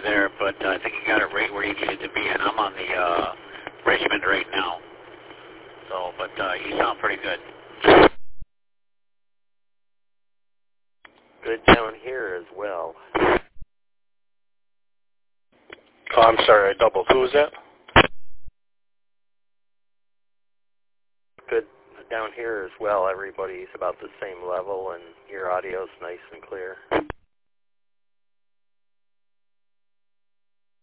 there, but I think you got it right where you needed to be, and I'm on the Richmond right now. So, but you sound pretty good. Good down here as well. Oh, I'm sorry, I doubled. Who was that? Good down here as well. Everybody's about the same level, and your audio's nice and clear.